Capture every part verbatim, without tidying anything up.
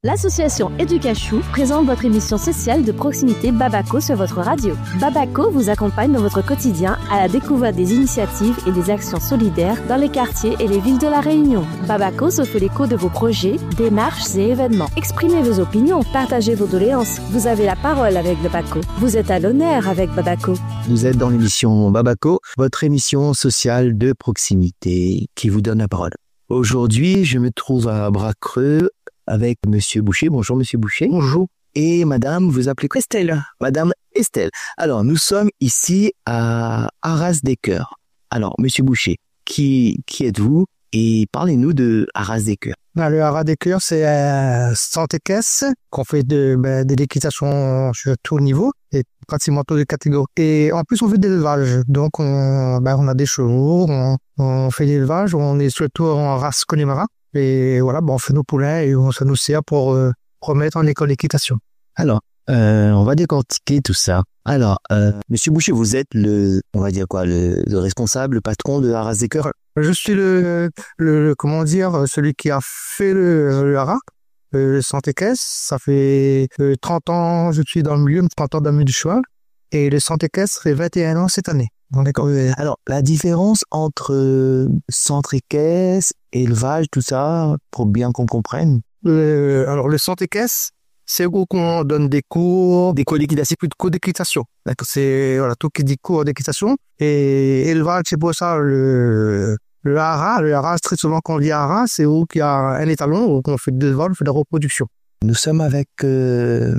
L'association Educachou présente votre émission sociale de proximité Babako sur votre radio. Babako vous accompagne dans votre quotidien à la découverte des initiatives et des actions solidaires dans les quartiers et les villes de La Réunion. Babako se fait l'écho de vos projets, démarches et événements. Exprimez vos opinions, partagez vos doléances. Vous avez la parole avec Babako. Vous êtes à l'honneur avec Babako. Vous êtes dans l'émission Babako, votre émission sociale de proximité qui vous donne la parole. Aujourd'hui, je me trouve à Bras-Creux avec Monsieur Boucher. Bonjour Monsieur Boucher. Bonjour. Et Madame, vous appelez quoi? Estelle. Madame Estelle. Alors, nous sommes ici à Arras-des-Cœurs. Alors, Monsieur Boucher, qui qui êtes-vous? Et parlez-nous de Arras-des-Cœurs. Ben, le Arras-des-Cœurs, c'est un santé caisse qu'on fait de, ben, de l'équitation sur tout niveau et pratiquement toutes les catégories. Et en plus, on fait de l'élevage. Donc, on, ben, on a des chevaux, on, on fait de l'élevage, on est surtout en race Connemara. Et voilà, ben, on fait nos poulains et on, ça nous sert pour euh, remettre en école d'équitation. Alors, euh, on va décortiquer tout ça. Alors, euh, Monsieur Boucher, vous êtes le, on va dire quoi, le, le responsable, le patron de Arras-des-Cœurs. Je suis le, le, le, comment dire, celui qui a fait le, le haras, le santé caisse. Ça fait euh, trente ans, je suis dans le milieu, trente ans dans le milieu du cheval. Et le santé caisse, ça fait vingt et un ans cette année. D'accord. Alors, la différence entre euh, centre et caisse, élevage, tout ça, pour bien qu'on comprenne. Euh, alors, le santé caisse, c'est où qu'on donne des cours, des cours d'équitation, c'est plus de cours d'équitation. D'accord. C'est, voilà, tout qui dit cours d'équitation. Et élevage, c'est pour ça, le, le haras, le haras, très souvent quand on dit haras, c'est où qu'il y a un étalon, où on fait de l'élevage, on fait de la reproduction. Nous sommes avec, euh,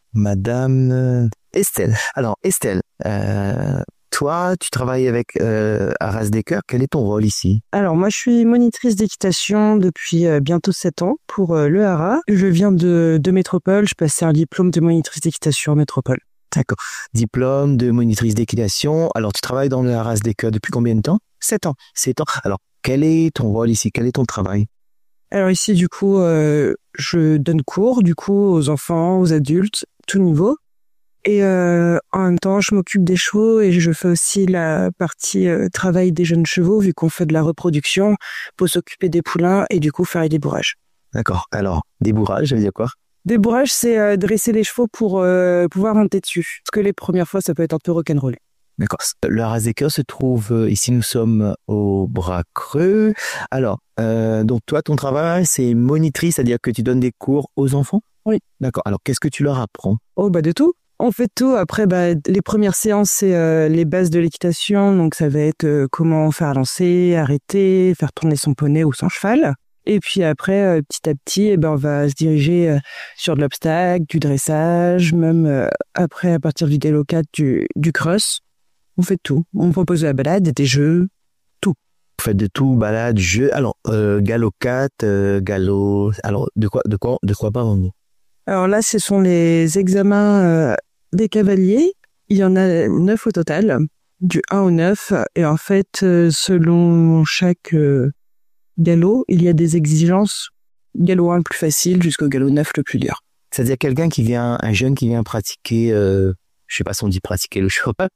Madame Estelle. Alors, Estelle, euh, toi, tu travailles avec euh, Arras-des-Cœurs. Quel est ton rôle ici? Alors, moi, je suis monitrice d'équitation depuis euh, bientôt sept ans pour euh, le haras. Je viens de, de Métropole. Je passais un diplôme de monitrice d'équitation à Métropole. D'accord. Diplôme de monitrice d'équitation. Alors, tu travailles dans le Arras-des-Cœurs depuis combien de temps? Sept ans. Sept ans. Alors, quel est ton rôle ici? Quel est ton travail? Alors ici, du coup, euh, je donne cours, du coup, aux enfants, aux adultes, tout niveau. Et euh, en même temps, je m'occupe des chevaux et je fais aussi la partie euh, travail des jeunes chevaux, vu qu'on fait de la reproduction, pour s'occuper des poulains et du coup faire les débourrages. D'accord. Alors, débourrage, ça veut dire quoi? Débourrage, c'est euh, dresser les chevaux pour euh, pouvoir monter dessus. Parce que les premières fois, ça peut être un peu rock'n'roll. D'accord. Le Arras-des-Cœurs se trouve ici, nous sommes au Bras-Creux. Alors, euh, donc toi, ton travail, c'est monitrice, c'est-à-dire que tu donnes des cours aux enfants? Oui. D'accord. Alors, qu'est-ce que tu leur apprends? Oh, bah de tout. On fait tout. Après, bah, les premières séances, c'est euh, les bases de l'équitation. Donc, ça va être euh, comment faire lancer, arrêter, faire tourner son poney ou son cheval. Et puis après, euh, petit à petit, eh ben, on va se diriger euh, sur de l'obstacle, du dressage, même euh, après, à partir du galop quatre, du, du cross. On fait tout. On propose de la balade, des jeux, tout. Vous faites de tout, balade, jeux. Alors, euh, galop quatre, euh, galop... Alors, de quoi, de quoi, de quoi parlons-nous? Alors là, ce sont les examens euh, des cavaliers. Il y en a neuf au total, du un au neuf. Et en fait, euh, selon chaque euh, galop, il y a des exigences. Galop un le plus facile jusqu'au galop neuf le plus dur. C'est-à-dire quelqu'un qui vient, un jeune qui vient pratiquer, euh, je sais pas si on dit pratiquer le cheval.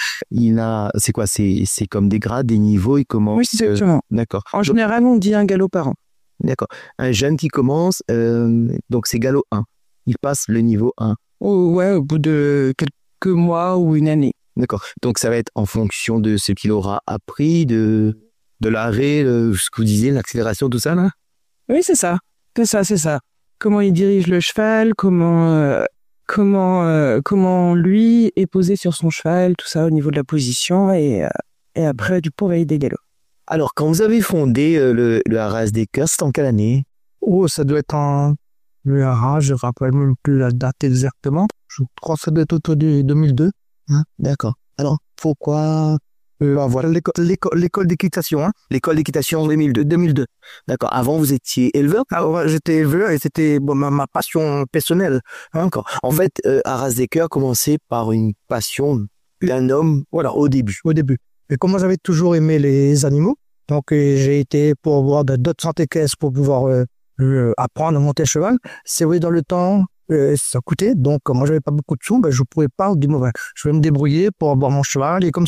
Il a, c'est quoi, c'est, c'est comme des grades, des niveaux, il commence. Oui, c'est exactement. Euh, d'accord. En général, on dit un galop par an. D'accord. Un jeune qui commence, euh, donc c'est galop un. Il passe le niveau un. Oh, ouais, au bout de quelques mois ou une année. D'accord. Donc ça va être en fonction de ce qu'il aura appris, de, de l'arrêt, le, ce que vous disiez, l'accélération, tout ça, là? Oui, c'est ça. C'est ça, c'est ça. Comment il dirige le cheval, comment, euh, comment, euh, comment lui est posé sur son cheval, tout ça au niveau de la position et, euh, et après, du pour valider des galops. Alors, quand vous avez fondé euh, le, le Arras-des-Cœurs, c'était en quelle année? Oh, ça doit être en... Le haras, je ne rappelle même plus la date exactement. Je crois que ça doit être autour de deux mille deux. Hein? D'accord. Alors, pourquoi euh, bah, voilà, l'école, l'école, l'école d'équitation. Hein? L'école d'équitation en deux mille deux. deux mille deux. D'accord. Avant, vous étiez éleveur? Ah, ouais, j'étais éleveur et c'était bon, ma, ma passion personnelle. Hein? D'accord. En fait, euh, Arras-des-Cœurs commençait par une passion d'un homme, voilà, au début. Au début. Et comme moi, j'avais toujours aimé les animaux, donc euh, j'ai été pour avoir d'autres santé caisses pour pouvoir... Euh, Euh, apprendre à monter cheval, c'est vrai dans le temps euh, ça coûtait, donc moi j'avais pas beaucoup de sous, ben je pouvais pas du mauvais. Je vais me débrouiller pour avoir mon cheval et comme ça.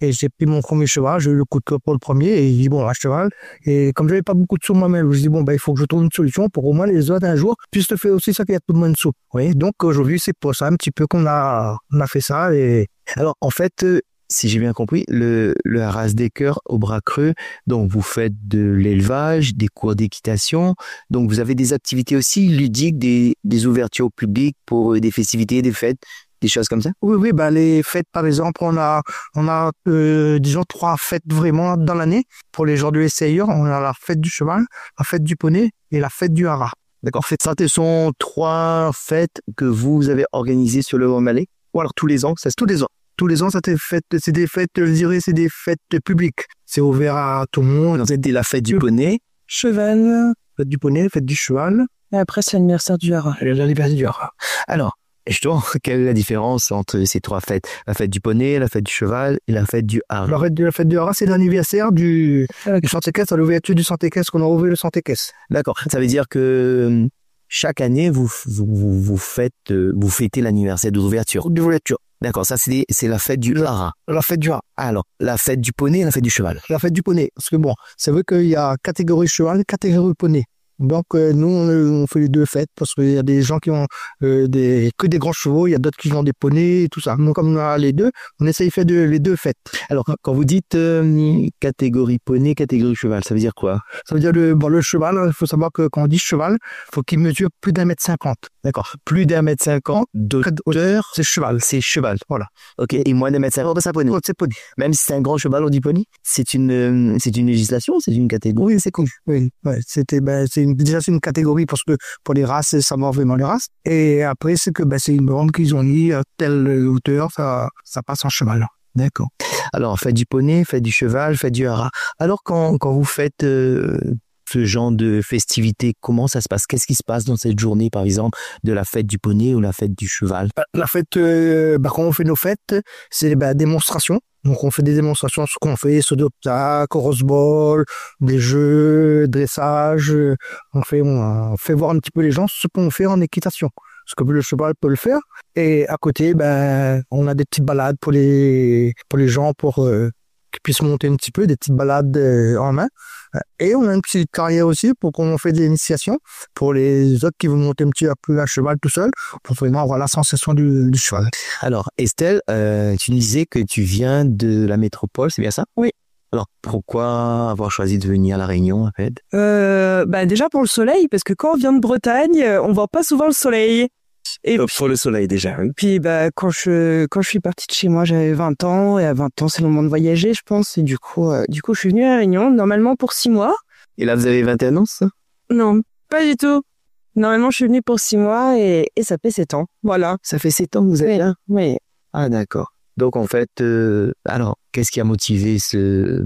Et j'ai pris mon premier cheval, j'ai eu le coup de cœur pour le premier, et j'ai dit, bon, un cheval. Et comme j'avais pas beaucoup de sous moi-même, je me suis dit, bon, ben, il faut que je trouve une solution pour au moins les autres un jour puissent te faire aussi ça qu'il y a tout le monde de sous. Oui, donc aujourd'hui, c'est pour ça un petit peu qu'on a, on a fait ça. Et alors, en fait, euh, si j'ai bien compris, le, le Haras des Cœurs au Bras Creux, donc vous faites de l'élevage, des cours d'équitation, donc vous avez des activités aussi ludiques, des, des ouvertures au public pour des festivités, des fêtes, des choses comme ça? Oui, oui, bah les fêtes, par exemple, on a, on a, euh, disons, trois fêtes vraiment dans l'année. Pour les gens de essayeurs, on a la fête du cheval, la fête du poney et la fête du haras. D'accord. Ça, ce sont trois fêtes que vous avez organisées sur le Romalais? Ou alors tous les ans, ça se Tous les ans. Tous les ans, ça c'est fête, c'est des fêtes, je dirais, c'est des fêtes publiques. C'est ouvert à tout le monde. C'était la fête du poney. Cheval. Fête du poney, fête du cheval. Et après, c'est l'anniversaire du haras. L'anniversaire du haras. Alors, justement, quelle est la différence entre ces trois fêtes? La fête du poney, la fête du cheval et la fête du haras. La fête, la fête du haras, c'est l'anniversaire du, du Santé-Caisse, à l'ouverture du Santé-Caisse, qu'on a ouvert le Santé-Caisse. D'accord. Ça veut dire que chaque année, vous, vous, vous faites, vous fêtez l'anniversaire d'ouverture. D'ouverture. D'accord. Ça, c'est, c'est la fête du haras. La fête du haras. Alors, la fête du poney et la fête du cheval. La fête du poney. Parce que bon, c'est vrai qu'il y a catégorie cheval, catégorie poney. Donc euh, nous on, on fait les deux fêtes parce qu'il y a des gens qui ont euh, des que des grands chevaux, il y a d'autres qui ont des poneys et tout ça. Donc comme on a les deux, on essaye de faire de, les deux fêtes. Alors quand vous dites euh, catégorie poney, catégorie cheval, ça veut dire quoi? Ça veut dire le bon le cheval, il faut savoir que quand on dit cheval, faut qu'il mesure plus d'un mètre cinquante. D'accord. Plus d'un mètre cinquante d'auteur, c'est cheval. C'est cheval. Voilà. Ok. Et moins d'un mètre cinquante, c'est poney. C'est poney. Même si c'est un grand cheval, on dit poney. C'est une euh, c'est une législation, c'est une catégorie. Oui, c'est connu. Oui. Ouais. C'était ben c'est une déjà c'est une catégorie parce que pour les races ça va vraiment les races et après c'est que ben c'est une borne qu'ils ont dit à telle hauteur ça ça passe en cheval. D'accord. Alors faites du poney, faites du cheval, faites du haras. Alors quand quand vous faites euh, ce genre de festivités, comment ça se passe? Qu'est-ce qui se passe dans cette journée, par exemple, de la fête du poney ou la fête du cheval? La fête, euh, bah, quand on fait nos fêtes, c'est bah, démonstrations. Donc on fait des démonstrations, ce qu'on fait, saut d'obstacles, crossball, des jeux, dressage. On fait, on fait voir un petit peu les gens ce qu'on fait en équitation. Ce que le cheval peut le faire. Et à côté, ben, on a des petites balades pour les, pour les gens, pour euh, qu'ils puissent monter un petit peu, des petites balades euh, en main. Et on a une petite carrière aussi pour qu'on fait des initiations pour les autres qui veulent monter un petit peu un cheval tout seul, pour vraiment avoir la sensation du, du cheval. Alors, Estelle, euh, tu nous disais que tu viens de la métropole, c'est bien ça? Oui. Alors, pourquoi avoir choisi de venir à La Réunion, en fait? euh, bah Déjà pour le soleil, parce que quand on vient de Bretagne, on voit pas souvent le soleil. Et puis, pour le soleil déjà. Et puis bah quand je quand je suis partie de chez moi, j'avais vingt ans et à vingt ans c'est le moment de voyager, je pense. Et du coup euh, du coup je suis venue à La Réunion normalement pour six mois. Et là vous avez vingt et un ans, ça? Non, pas du tout. Normalement je suis venue pour six mois et et ça fait sept ans. Voilà. Ça fait sept ans que vous êtes oui. là? Oui. Ah d'accord. Donc en fait, euh, alors qu'est-ce qui a motivé ce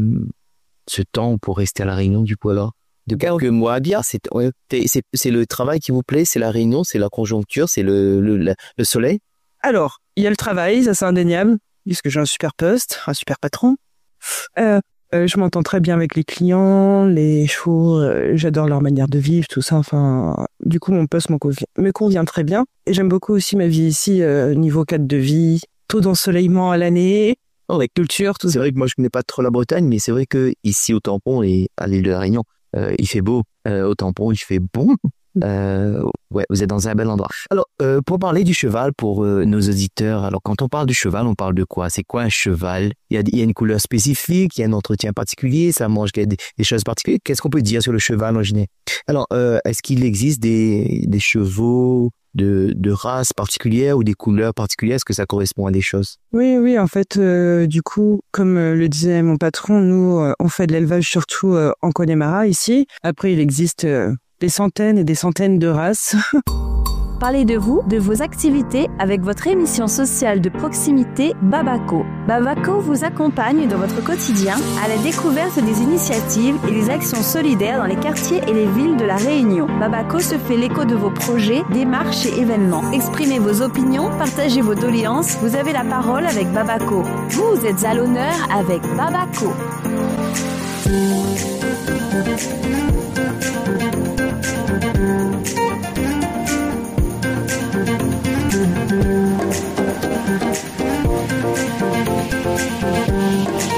ce temps pour rester à La Réunion du coup alors? De quelques mois à bien, c'est, ouais, c'est, c'est le travail qui vous plaît, c'est la Réunion, c'est la conjoncture, c'est le, le, le soleil? Alors, il y a le travail, ça c'est indéniable, puisque j'ai un super poste, un super patron. Euh, euh, je m'entends très bien avec les clients, les chevaux, euh, j'adore leur manière de vivre, tout ça, enfin, du coup mon poste me convient, me convient très bien. Et j'aime beaucoup aussi ma vie ici, euh, niveau cadre de vie, taux d'ensoleillement à l'année, oh, avec culture, tout ça. C'est vrai que moi je connais pas trop la Bretagne, mais c'est vrai que ici au Tampon et à l'île de la Réunion, Euh, il fait beau, euh, au Tampon, il fait bon. Euh, ouais, vous êtes dans un bel endroit. Alors, euh, pour parler du cheval, pour euh, nos auditeurs, alors quand on parle du cheval, on parle de quoi? C'est quoi un cheval? Il y a, il y a une couleur spécifique, il y a un entretien particulier, ça mange des, des choses particulières. Qu'est-ce qu'on peut dire sur le cheval en général? Alors, euh, est-ce qu'il existe des, des chevaux de, de race particulière ou des couleurs particulières? Est-ce que ça correspond à des choses? Oui, oui, en fait, euh, du coup, comme euh, le disait mon patron, nous, euh, on fait de l'élevage surtout euh, en Connemara, ici. Après, il existe euh, des centaines et des centaines de races. Parlez de vous, de vos activités avec votre émission sociale de proximité Babako. Babako vous accompagne dans votre quotidien à la découverte des initiatives et des actions solidaires dans les quartiers et les villes de La Réunion. Babako se fait l'écho de vos projets, démarches et événements. Exprimez vos opinions, partagez vos doléances. Vous avez la parole avec Babako. Vous êtes à l'honneur avec Babako. Thank you.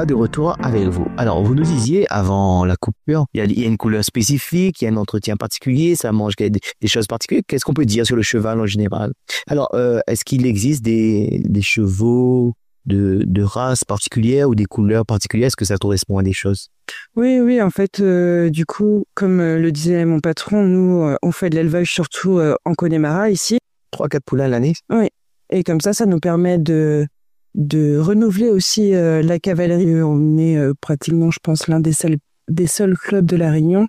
voilà de retour avec vous. Alors, vous nous disiez avant la coupure, il y a, il y a une couleur spécifique, il y a un entretien particulier, ça mange des, des choses particulières. Qu'est-ce qu'on peut dire sur le cheval en général? Alors, euh, est-ce qu'il existe des, des chevaux de, de race particulière ou des couleurs particulières? Est-ce que ça correspond à des choses? Oui, oui, en fait, euh, du coup, comme euh, le disait mon patron, nous, euh, on fait de l'élevage surtout euh, en Connemara ici. Trois, quatre poulains à l'année? Oui. Et comme ça, ça nous permet de, de renouveler aussi euh, la cavalerie. On est euh, pratiquement, je pense, l'un des seuls, des seuls clubs de La Réunion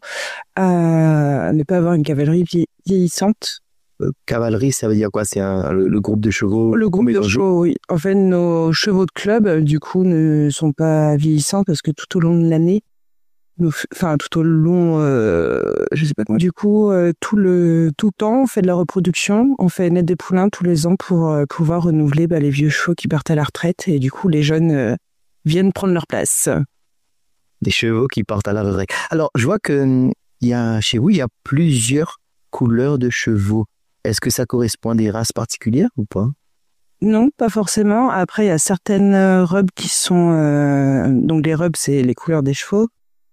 à ne pas avoir une cavalerie vie- vieillissante. Euh, cavalerie, ça veut dire quoi? C'est un, le, le groupe de chevaux? Le groupe de mélangé. chevaux, oui. En fait, nos chevaux de club, euh, du coup, ne sont pas vieillissants parce que tout au long de l'année, nous f- enfin, tout au long, euh, je sais pas comment. Du coup, euh, tout le, tout le temps, on fait de la reproduction. On fait naître des poulains tous les ans pour euh, pouvoir renouveler bah, les vieux chevaux qui partent à la retraite. Et du coup, les jeunes euh, viennent prendre leur place. Des chevaux qui partent à la retraite. Alors, je vois que hum, il y a, chez vous, il y a plusieurs couleurs de chevaux. Est-ce que ça correspond à des races particulières ou pas? Non, pas forcément. Après, il y a certaines euh, robes qui sont... euh, donc, les robes, c'est les couleurs des chevaux.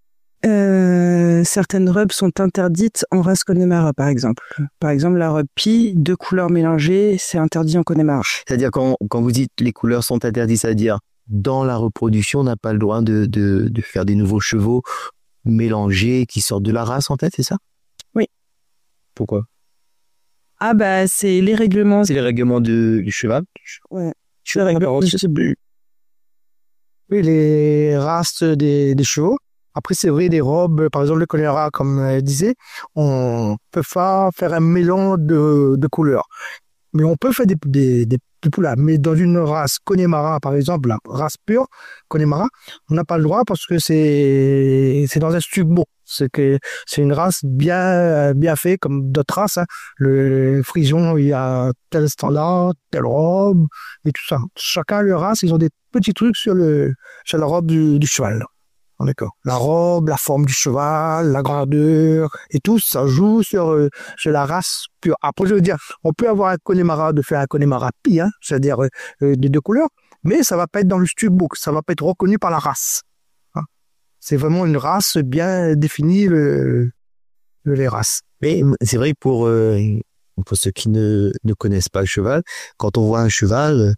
Euh, certaines robes sont interdites en race Connemara, par exemple. Par exemple, la robe Pi, deux couleurs mélangées, c'est interdit en Connemara. C'est-à-dire, quand, quand vous dites les couleurs sont interdites, c'est-à-dire, dans la reproduction, on n'a pas le droit de, de, de faire des nouveaux chevaux mélangés qui sortent de la race, en tête, c'est ça? Oui. Pourquoi? Ah bah, c'est les règlements. C'est les règlements de, du cheval? Ouais. Je sais plus. Oui, les races des, des chevaux. Après, c'est vrai, des robes, par exemple, le Connemara, comme elle disait, on peut pas faire un mélange de, de couleurs. Mais on peut faire des, des, des, des poulards. Mais dans une race Connemara, par exemple, la race pure Connemara, on n'a pas le droit parce que c'est, c'est dans un stubo. C'est que, c'est une race bien, bien faite, comme d'autres races, hein. Le Frison, il y a tel standard, telle robe, et tout ça. Chacun, leur race, ils ont des petits trucs sur le, sur la robe du, du cheval. D'accord. La robe, la forme du cheval, la grandeur, et tout, ça joue sur, euh, sur la race pure. Après, je veux dire, on peut avoir un Connemara, de faire un Connemara Pi, hein, c'est-à-dire euh, euh, des deux couleurs, mais ça va pas être dans le stubbook, ça va pas être reconnu par la race. Hein. C'est vraiment une race bien définie, le, le- les races. Mais c'est vrai pour, euh, pour ceux qui ne, ne connaissent pas le cheval, quand on voit un cheval,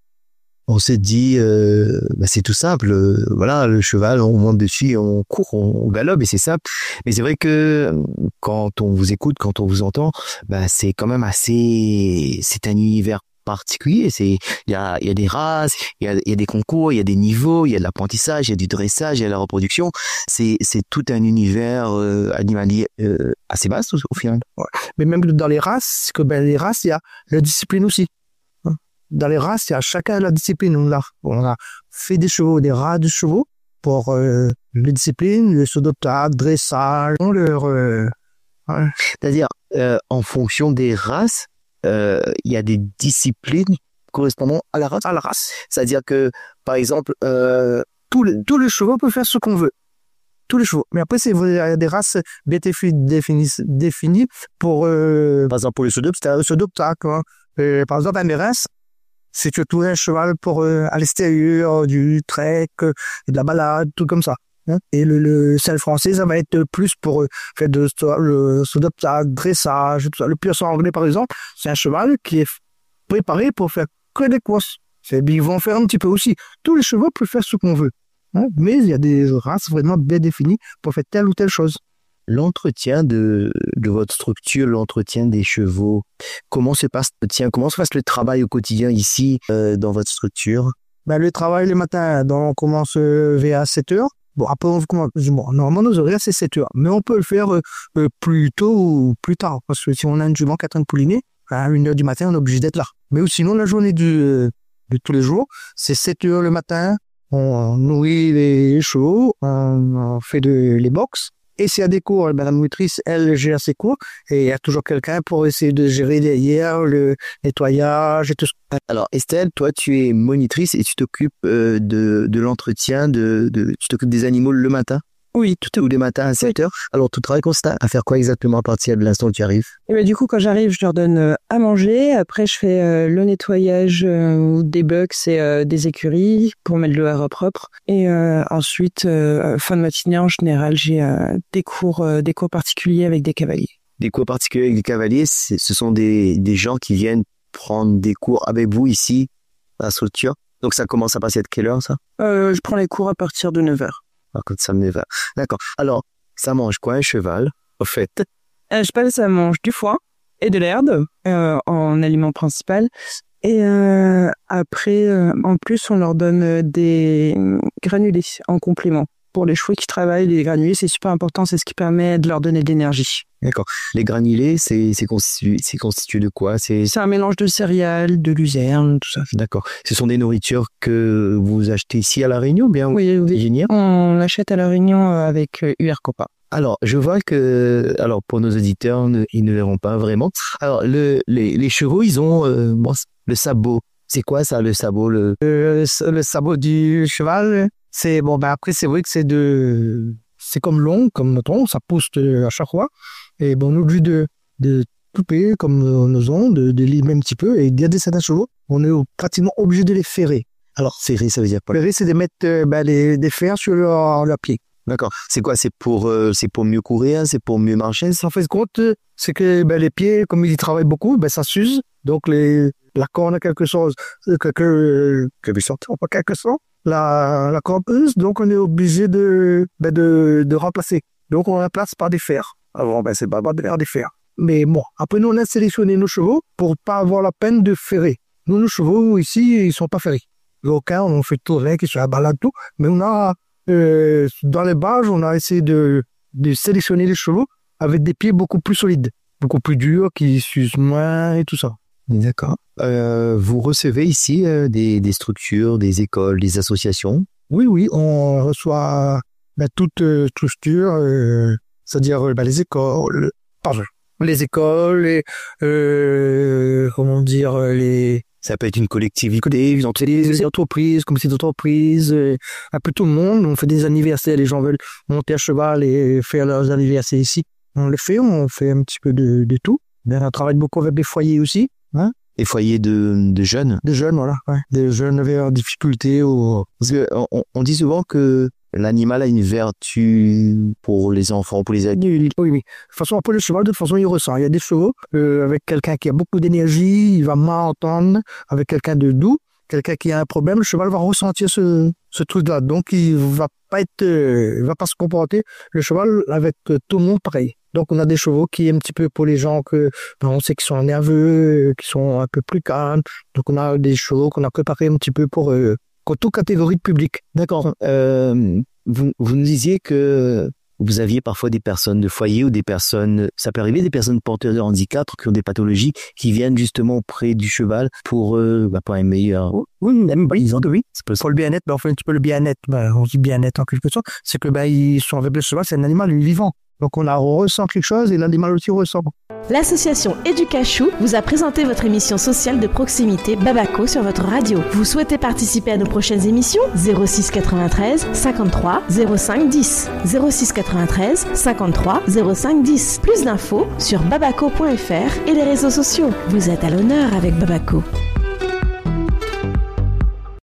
on se dit, euh, bah c'est tout simple. euh, Voilà, le cheval, on monte dessus, on court, on, on galope et c'est simple. Mais c'est vrai que euh, quand on vous écoute, quand on vous entend, bah c'est quand même assez, c'est un univers particulier. C'est, il y a, il y a des races, il y a, il y a des concours, il y a des niveaux, il y a de l'apprentissage, il y a du dressage, il y a de la reproduction. C'est, c'est tout un univers euh, animalier euh, assez vaste au, au final. Mais même dans les races, que ben, les races, il y a la discipline aussi. Hein. Dans les races, il y a chacun la discipline. On a, on a fait des chevaux, des races de chevaux pour euh, les disciplines, le saut d'obstacle, dressage, leur, euh, hein. C'est-à-dire, euh, en fonction des races, euh, il y a des disciplines correspondant à la race. à la race. C'est-à-dire que, par exemple, euh, Tous les, tous les chevaux peuvent faire ce qu'on veut. Tous les chevaux. Mais après, c'est il y a des races bien défi- définies, définies pour, euh, par exemple, pour le saut d'obstacle, le saut d'obstacle. Hein. Euh, par exemple, un mérès, c'est surtout un cheval pour euh, à l'extérieur, du trek, euh, de la balade, tout comme ça. Hein. Et le, le sel français, ça va être plus pour euh, faire de le saut d'obstacle, dressage, tout ça. Le pur sang anglais, par exemple, c'est un cheval qui est préparé pour faire que des courses. C'est, ils vont faire un petit peu aussi. Tous les chevaux peuvent faire ce qu'on veut. Hein, mais il y a des races vraiment bien définies pour faire telle ou telle chose. l'entretien de, de votre structure, l'entretien des chevaux, comment se passe, tiens, comment se passe le travail au quotidien ici, euh, dans votre structure? Ben, le travail le matin, donc on commence euh, vers sept heures. Bon, après, on commence, bon, normalement, nos horaires, c'est sept heures. Mais on peut le faire euh, euh, plus tôt ou plus tard. Parce que si on a une jument qui est en train de pouliner, à une heure du matin, on est obligé d'être là. Mais sinon, la journée du, euh, de tous les jours, c'est sept heures le matin. On nourrit les chevaux, on, on fait de, les box. Et s'il y a des cours, ben, la monitrice, elle gère ses cours. Et il y a toujours quelqu'un pour essayer de gérer derrière le nettoyage et tout ça. Alors, Estelle, toi, tu es monitrice et tu t'occupes euh, de, de l'entretien, de, de, tu t'occupes des animaux le matin? Oui, tout à Tous les matins à sept heures. Alors, tu travailles constat à faire quoi exactement à partir de l'instant où tu arrives? Et ben, du coup, quand j'arrive, je leur donne euh, à manger. Après, je fais euh, le nettoyage euh, des box et euh, des écuries pour mettre le air propre. Et euh, ensuite, euh, fin de matinée, en général, j'ai euh, des cours, euh, des cours particuliers avec des cavaliers. Des cours particuliers avec des cavaliers, c'est- ce sont des, des gens qui viennent prendre des cours avec vous ici, à la structure. Donc, ça commence à passer de quelle heure, ça? Euh, je prends les cours à partir de neuf heures. Ah, quand ça me va. D'accord. Alors, ça mange quoi, un cheval, au fait? Euh, je passe, ça mange du foin et de l'herbe euh, en aliment principal. Et euh, après, euh, en plus, on leur donne euh, des granulés en complément. Pour les chevaux qui travaillent, les granulés, c'est super important. C'est ce qui permet de leur donner de l'énergie. D'accord. Les granulés, c'est, c'est constitué, c'est constitué de quoi? C'est, C'est un mélange de céréales, de luzerne, tout ça. d'accord. Ce sont des nourritures que vous achetez ici à La Réunion, bien? Oui, oui. Génial. On l'achète à La Réunion euh, avec euh, U R Copa. Alors, je vois que, alors pour nos auditeurs, ne- ils ne verront pas vraiment. Alors, le, les, les chevaux, ils ont euh, bon, le sabot. C'est quoi ça, le sabot? Le... Euh, le sabot du cheval, c'est bon. Ben après, c'est vrai que c'est de, c'est comme long, comme notons, ça pousse de- à chaque fois. Et bon, on oublie de de couper comme euh, nous avons, de, de limer un petit peu. Et il y a des certains chevaux, on est pratiquement obligé de les ferrer. Alors, ferrer, ça veut dire quoi? Ferrer, c'est de mettre euh, ben, les, des fers sur leur, leur pied. D'accord. C'est quoi? C'est pour, euh, c'est pour mieux courir? C'est pour mieux marcher? En fait, compte, c'est que ben, les pieds, comme ils travaillent beaucoup, ben, ça s'use. Donc, les, la corne a quelque chose, quelque, quelque sorte, pas quelque sorte, la, la corne use, donc on est obligé de, ben, de, de remplacer. Donc, on remplace par des fers. Alors, ben, c'est pas pas de faire des fers. Mais bon, après, nous, on a sélectionné nos chevaux pour pas avoir la peine de ferrer. Nous, nos chevaux, ici, ils sont pas ferrés. Aucun, on fait tourner, qui sont à balade, tout. Mais on a, euh, dans les bages, on a essayé de, de sélectionner les chevaux avec des pieds beaucoup plus solides, beaucoup plus durs, qui s'usent moins et tout ça. D'accord. Euh, vous recevez ici euh, des, des structures, des écoles, des associations? Oui, oui, on reçoit ben, toute euh, structure, euh, c'est-à-dire euh, ben, les écoles, pardon, les écoles, les, euh, comment dire, euh, les, Ça peut être une collectivité, une entreprise. les entreprises, comme c'est d'entreprise, euh, un peu tout le monde. On fait des anniversaires, les gens veulent monter à cheval et faire leurs anniversaires ici. On le fait, on fait un petit peu de, de tout. Ben, on travaille beaucoup avec des foyers aussi, hein, Des foyers de, de jeunes. des jeunes, voilà, ouais, des jeunes avec en difficulté ou Parce que on, on dit souvent que l'animal a une vertu pour les enfants, pour les adultes. oui, oui. De toute façon, après le cheval, de toute façon, il ressent. Il y a des chevaux, euh, avec quelqu'un qui a beaucoup d'énergie, il va mal entendre, avec quelqu'un de doux, quelqu'un qui a un problème, le cheval va ressentir ce, ce truc-là. Donc, il va pas être, euh, il va pas se comporter, le cheval, avec euh, tout le monde pareil. Donc, on a des chevaux qui, un petit peu pour les gens que, ben, on sait qu'ils sont nerveux, qui sont un peu plus calmes. Donc, on a des chevaux qu'on a préparés un petit peu pour, euh, pour toute catégorie de public. D'accord. Euh, vous, vous nous disiez que vous aviez parfois des personnes de foyer ou des personnes, ça peut arriver, des personnes porteurs de handicap qui ont des pathologies, qui viennent justement près du cheval pour, euh, bah, pour un meilleur. Oui, même oui, oui. C'est pas ça. Pour le bien-être, ben, on fait un petit peu le bien-être. Ben, on dit bien-être en quelque sorte. C'est que ben, ils sont avec le cheval, c'est un animal il est vivant. Donc on, a, on ressent quelque chose et l'animal aussi ressent. L'association Educachou vous a présenté votre émission sociale de proximité Babako sur votre radio. Vous souhaitez participer à nos prochaines émissions? zéro six quatre-vingt-treize cinquante-trois zéro cinq dix zéro six quatre-vingt-treize cinquante-trois zéro cinq dix. Plus d'infos sur babako point f r et les réseaux sociaux. Vous êtes à l'honneur avec Babako.